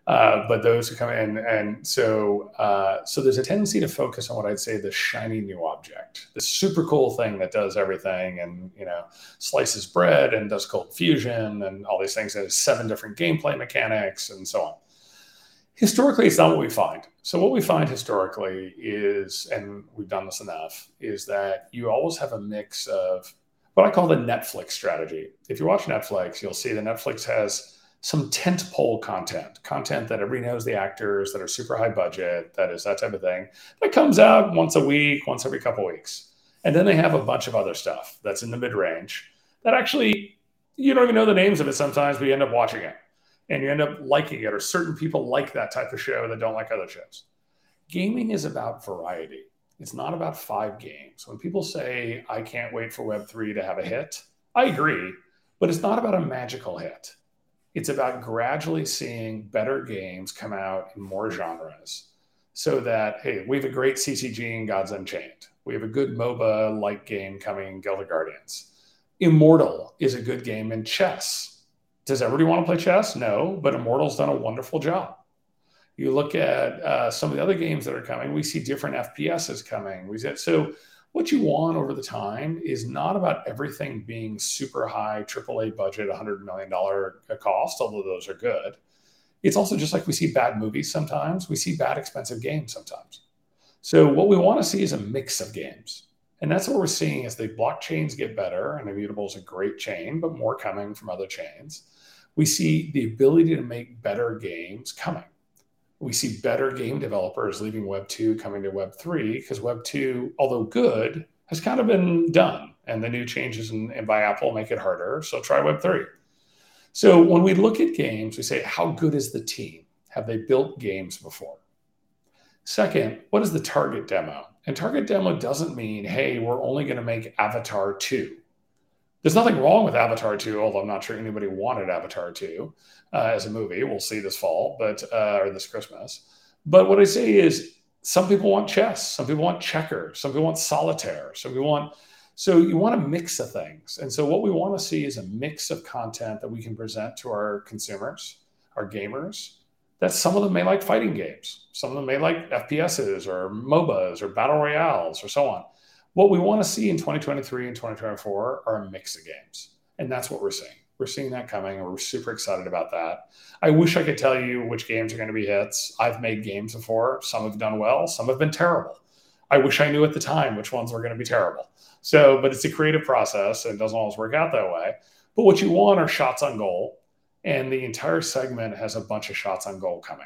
But those who come in, and so there's a tendency to focus on what I'd say the shiny new object, the super cool thing that does everything and slices bread and does cold fusion and all these things. There's 7 different gameplay mechanics and so on. Historically, it's not what we find. So what we find historically is, and we've done this enough, is that you always have a mix of what I call the Netflix strategy. If you watch Netflix, you'll see that Netflix has some tentpole content that everybody knows the actors, that are super high budget, that is that type of thing, that comes out once a week, once every couple of weeks. And then they have a bunch of other stuff that's in the mid-range that actually, you don't even know the names of it sometimes, but you end up watching it. And you end up liking it, or certain people like that type of show that don't like other shows. Gaming is about variety. It's not about 5 games. When people say, I can't wait for Web3 to have a hit, I agree, but it's not about a magical hit. It's about gradually seeing better games come out in more genres so that, hey, we have a great CCG in Gods Unchained. We have a good MOBA-like game coming in Gilded Guardians. Immortal is a good game in chess. Does everybody want to play chess? No, but Immortal's done a wonderful job. You look at some of the other games that are coming, we see different FPSs coming. So what you want over the time is not about everything being super high, AAA budget, $100 million cost, although those are good. It's also just like we see bad movies sometimes, we see bad expensive games sometimes. So what we want to see is a mix of games. And that's what we're seeing as the blockchains get better, and Immutable is a great chain, but more coming from other chains. We see the ability to make better games coming. We see better game developers leaving Web 2, coming to Web 3, because Web 2, although good, has kind of been done. And the new changes by Apple make it harder. So try Web 3. So when we look at games, we say, how good is the team? Have they built games before? Second, what is the target demo? And target demo doesn't mean, hey, we're only going to make Avatar 2. There's nothing wrong with Avatar 2, although I'm not sure anybody wanted Avatar 2 as a movie. We'll see this fall, or this Christmas. But what I say is some people want chess, some people want checkers, some people want solitaire, so you want a mix of things. And so what we want to see is a mix of content that we can present to our consumers, our gamers, that some of them may like fighting games. Some of them may like FPSs or MOBAs or battle royales or so on. What we want to see in 2023 and 2024 are a mix of games. And that's what we're seeing. We're seeing that coming, and we're super excited about that. I wish I could tell you which games are going to be hits. I've made games before. Some have done well, some have been terrible. I wish I knew at the time which ones were going to be terrible. So, but it's a creative process and it doesn't always work out that way. But what you want are shots on goal, and the entire segment has a bunch of shots on goal coming.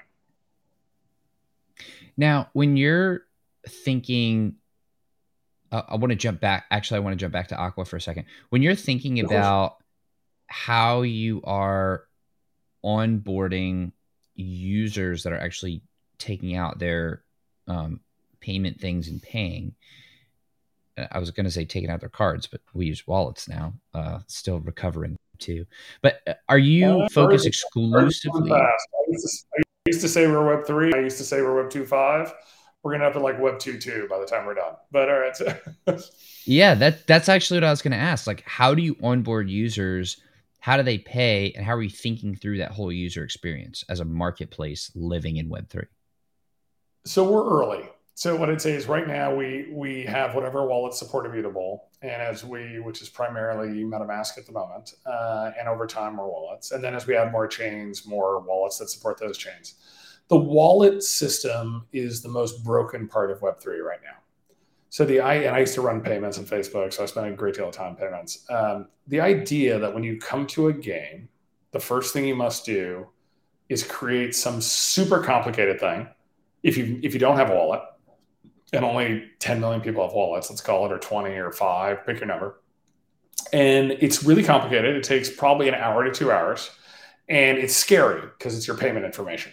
Now, when you're thinking, I want to jump back. Actually, I want to jump back to Aqua for a second. When you're thinking about how you are onboarding users that are actually taking out their payment things and paying, I was going to say taking out their cards, but we use wallets now, still recovering too. But are you focused exclusively? I used to say we're Web 3. I used to say we're Web 2.5. We're going to have to like Web 2.2 by the time we're done. But all right. Yeah, that's actually what I was going to ask. Like, how do you onboard users? How do they pay? And how are you thinking through that whole user experience as a marketplace living in Web 3? So we're early. So what I'd say is right now we have whatever wallets support Immutable, and which is primarily MetaMask at the moment, and over time more wallets. And then as we add more chains, more wallets that support those chains. The wallet system is the most broken part of Web3 right now. So I used to run payments on Facebook, so I spent a great deal of time on payments. The idea that when you come to a game, the first thing you must do is create some super complicated thing. If you don't have a wallet, and only 10 million people have wallets, let's call it, or 20 or 5, pick your number. And it's really complicated. It takes probably an hour to 2 hours. And it's scary because it's your payment information.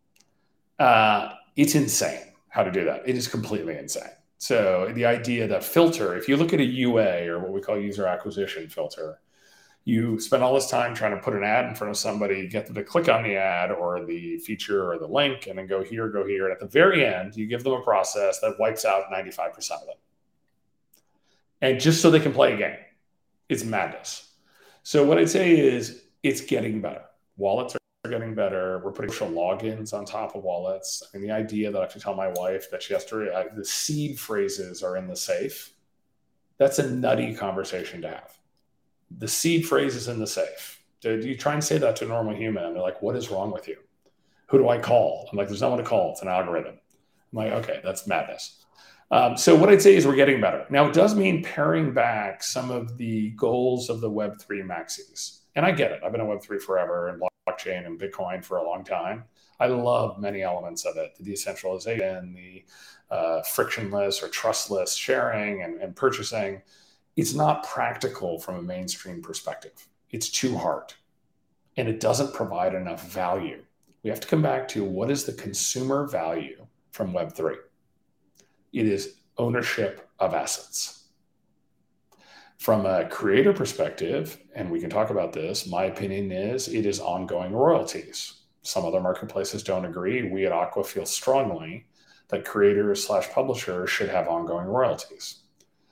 It's insane how to do that. It is completely insane. So the idea that filter, if you look at a UA, or what we call user acquisition filter, you spend all this time trying to put an ad in front of somebody, get them to click on the ad or the feature or the link, and then go here, go here. And at the very end, you give them a process that wipes out 95% of them. And just so they can play a game. It's madness. So what I'd say is it's getting better. Wallets are getting better. We're putting social logins on top of wallets. I mean, the idea that I have to tell my wife that she has to, the seed phrases are in the safe, that's a nutty conversation to have. The seed phrase is in the safe. Do you try and say that to a normal human? And they're like, what is wrong with you? Who do I call? I'm like, there's no one to call. It's an algorithm. I'm like, okay, that's madness. So what I'd say is we're getting better. Now, it does mean paring back some of the goals of the Web3 maxis. And I get it. I've been in Web3 forever, and blockchain and Bitcoin for a long time. I love many elements of it, the decentralization, the frictionless or trustless sharing and purchasing. It's not practical from a mainstream perspective. It's too hard, and it doesn't provide enough value. We have to come back to what is the consumer value from Web3? It is ownership of assets. From a creator perspective, and we can talk about this, my opinion is it is ongoing royalties. Some other marketplaces don't agree. We at Aqua feel strongly that creators/publishers should have ongoing royalties.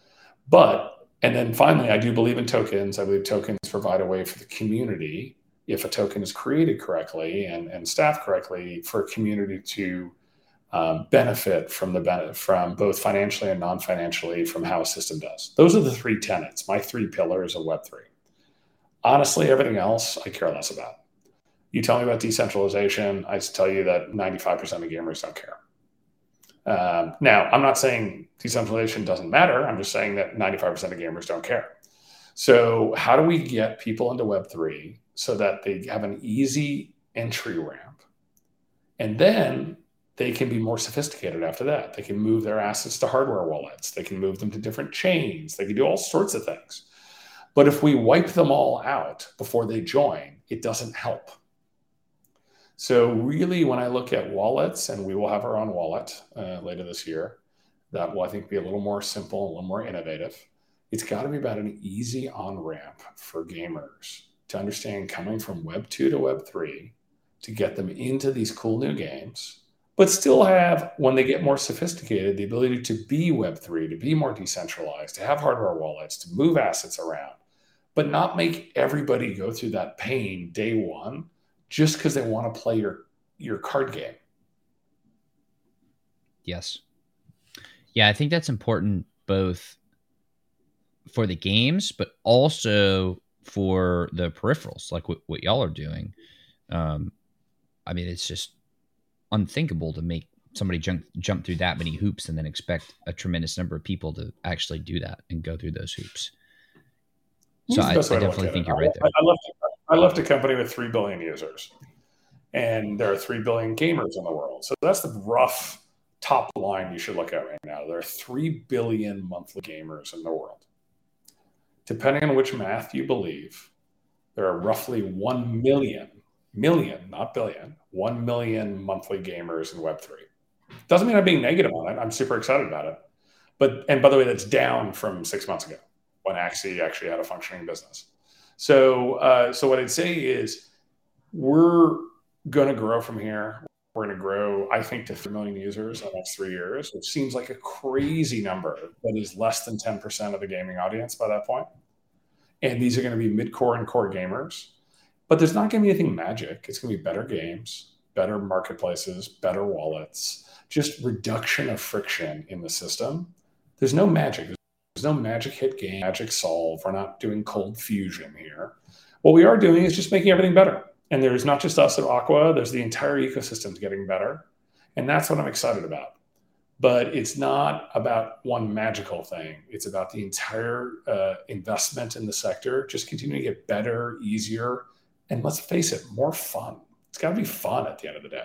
And then finally, I do believe in tokens. I believe tokens provide a way for the community, if a token is created correctly and staffed correctly, for a community to benefit from both financially and non-financially from how a system does. Those are the 3 tenets, my 3 pillars of Web3. Honestly, everything else I care less about. You tell me about decentralization, I tell you that 95% of gamers don't care. Now, I'm not saying decentralization doesn't matter. I'm just saying that 95% of gamers don't care. So how do we get people into Web3 so that they have an easy entry ramp? And then they can be more sophisticated after that. They can move their assets to hardware wallets. They can move them to different chains. They can do all sorts of things. But if we wipe them all out before they join, it doesn't help. So really, when I look at wallets, and we will have our own wallet later this year, that will, I think, be a little more simple, a little more innovative. It's got to be about an easy on-ramp for gamers to understand coming from Web 2 to Web 3 to get them into these cool new games, but still have, when they get more sophisticated, the ability to be Web 3, to be more decentralized, to have hardware wallets, to move assets around, but not make everybody go through that pain day one just because they want to play your your card game. Yes. Yeah, I think that's important both for the games, but also for the peripherals, like what y'all are doing. I mean, it's just unthinkable to make somebody jump through that many hoops and then expect a tremendous number of people to actually do that and go through those hoops. So I definitely think you're right there. I left a company with 3 billion users, and there are 3 billion gamers in the world. So that's the rough top line you should look at right now. There are 3 billion monthly gamers in the world. Depending on which math you believe, there are roughly 1 million, not billion, 1 million monthly gamers in Web3. Doesn't mean I'm being negative on it. I'm super excited about it. And by the way, that's down from 6 months ago when Axie actually had a functioning business. So what I'd say is we're going to grow from here. We're going to grow, I think, to 3 million users in the next 3 years, which seems like a crazy number, but is less than 10% of the gaming audience by that point. And these are going to be mid-core and core gamers. But there's not going to be anything magic. It's going to be better games, better marketplaces, better wallets, just reduction of friction in the system. There's no magic. There's no magic hit game, magic solve. We're not doing cold fusion here. What we are doing is just making everything better. And there's not just us at Aqua, there's the entire ecosystem getting better. And that's what I'm excited about. But it's not about one magical thing. It's about the entire investment in the sector, just continuing to get better, easier, and let's face it, more fun. It's got to be fun at the end of the day.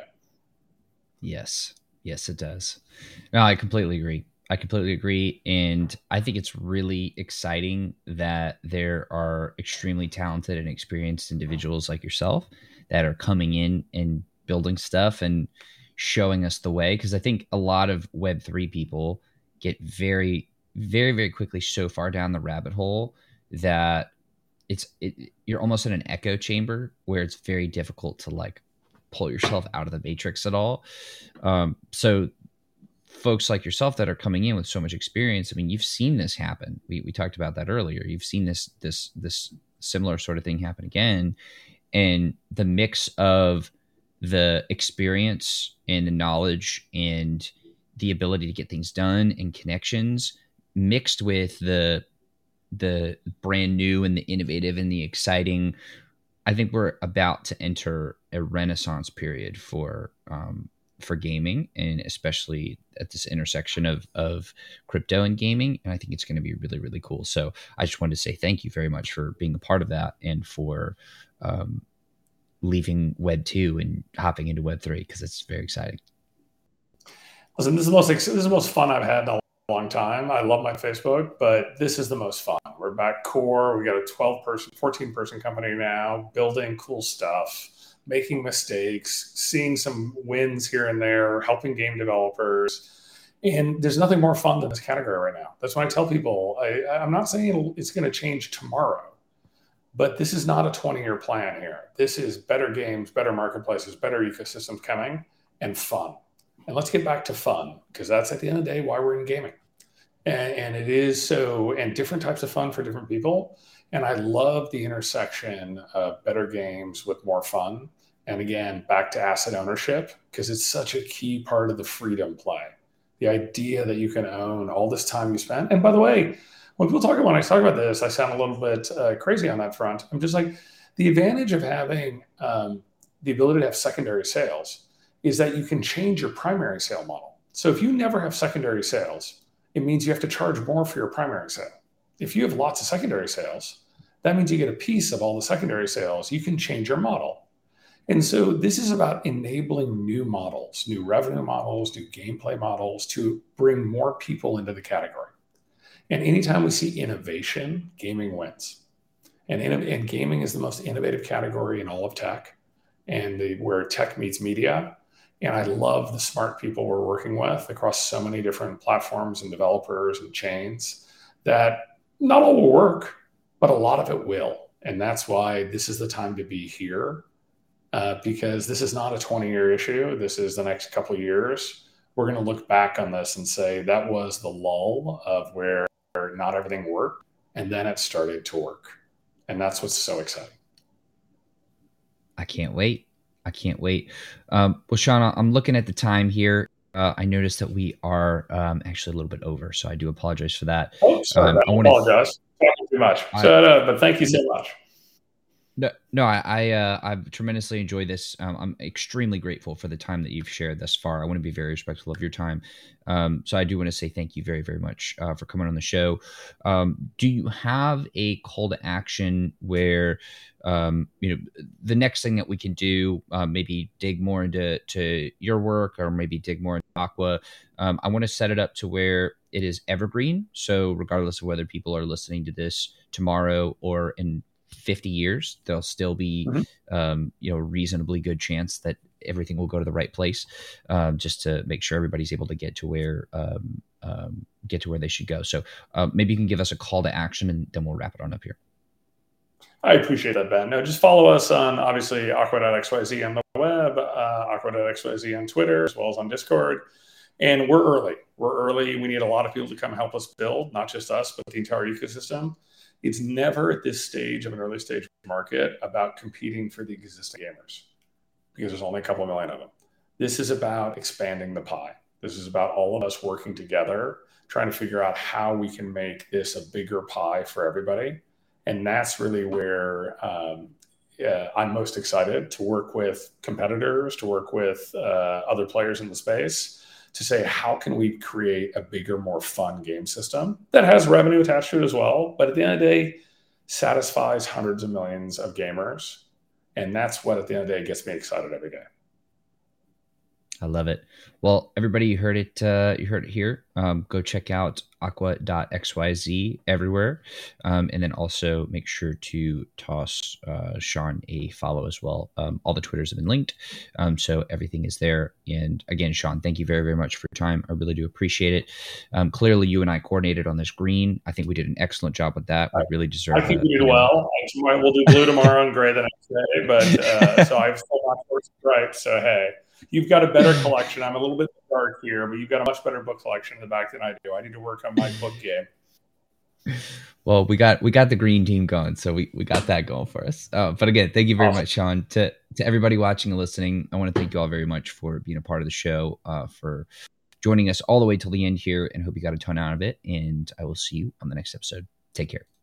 Yes. Yes, it does. No, I completely agree. And I think it's really exciting that there are extremely talented and experienced individuals like yourself that are coming in and building stuff and showing us the way. Because I think a lot of Web3 people get very, very, very quickly so far down the rabbit hole that you're almost in an echo chamber where it's very difficult to like pull yourself out of the matrix at all. So folks like yourself that are coming in with so much experience, I mean, you've seen this happen. We talked about that earlier. You've seen this similar sort of thing happen again. And the mix of the experience and the knowledge and the ability to get things done and connections mixed with the brand new and the innovative and the exciting. I think we're about to enter a renaissance period for gaming, and especially at this intersection of crypto and gaming. And I think it's going to be really, really cool. So I just wanted to say thank you very much for being a part of that and for leaving Web 2 and hopping into Web 3, because it's very exciting. Listen, this is the most fun I've had in a long time. I love my Facebook, but this is the most fun. We're back core. We got a 14-person company now, building cool stuff, making mistakes, seeing some wins here and there, helping game developers. And there's nothing more fun than this category right now. That's why I tell people, I'm not saying it's going to change tomorrow, but this is not a 20-year plan here. This is better games, better marketplaces, better ecosystems coming, and fun. And let's get back to fun, because that's at the end of the day why we're in gaming. And it is so, and different types of fun for different people. And I love the intersection of better games with more fun. And again, back to asset ownership, because it's such a key part of the freedom play. The idea that you can own all this time you spent. And by the way, when I talk about this, I sound a little bit crazy on that front. I'm just like, the advantage of having the ability to have secondary sales is that you can change your primary sale model. So if you never have secondary sales, it means you have to charge more for your primary sale. If you have lots of secondary sales, that means you get a piece of all the secondary sales. You can change your model. And so this is about enabling new models, new revenue models, new gameplay models to bring more people into the category. And anytime we see innovation, gaming wins. And gaming is the most innovative category in all of tech, and where tech meets media. And I love the smart people we're working with across so many different platforms and developers and chains that not all will work, but a lot of it will. And that's why this is the time to be here, because this is not a 20-year issue. This is the next couple of years. We're going to look back on this and say that was the lull of where not everything worked, and then it started to work. And that's what's so exciting. I can't wait. I can't wait. Well, Sean, I'm looking at the time here. I noticed that we are actually a little bit over, so I do apologize for that. Oh, sorry, I I want to. apologize. Talking too much. I So, but thank you so much. no, I've tremendously enjoyed this. I'm extremely grateful for the time that you've shared thus far. I want to be very respectful of your time. So I do want to say thank you very, very much for coming on the show. Do you have a call to action where, the next thing that we can do, maybe dig more into your work or maybe dig more into Aqua? I want to set it up to where it is evergreen. So regardless of whether people are listening to this tomorrow or in 50 years, there'll still be reasonably good chance that everything will go to the right place, just to make sure everybody's able to get to where they should go. So maybe you can give us a call to action, and then we'll wrap it on up here. I appreciate that, Ben. No, just follow us on, obviously, aqua.xyz on the web, aqua.xyz on Twitter, as well as on Discord. And we're early. We need a lot of people to come help us build, not just us, but the entire ecosystem. It's never at this stage of an early stage market about competing for the existing gamers, because there's only a couple million of them. This is about expanding the pie. This is about all of us working together, trying to figure out how we can make this a bigger pie for everybody. And that's really where I'm most excited to work with competitors, to work with other players in the space, to say, how can we create a bigger, more fun game system that has revenue attached to it as well, but at the end of the day, satisfies hundreds of millions of gamers. And that's what, at the end of the day, gets me excited every day. I love it. Well, everybody, you heard it. You heard it here. Go check out aqua.xyz everywhere, and then also make sure to toss Sean a follow as well. All the Twitters have been linked, so everything is there. And again, Sean, thank you very, very much for your time. I really do appreciate it. Clearly, you and I coordinated on this green. I think we did an excellent job with that. We really deserve. I think we did well. We'll do blue tomorrow and gray the next day, but so I've still not forced stripes. So hey. You've got a better collection. I'm a little bit dark here, but you've got a much better book collection in the back than I do. I need to work on my book game. Well, we got the green team going, so we got that going for us. But again, thank you very much, Sean. To everybody watching and listening, I want to thank you all very much for being a part of the show, for joining us all the way till the end here, and hope you got a ton out of it. And I will see you on the next episode. Take care.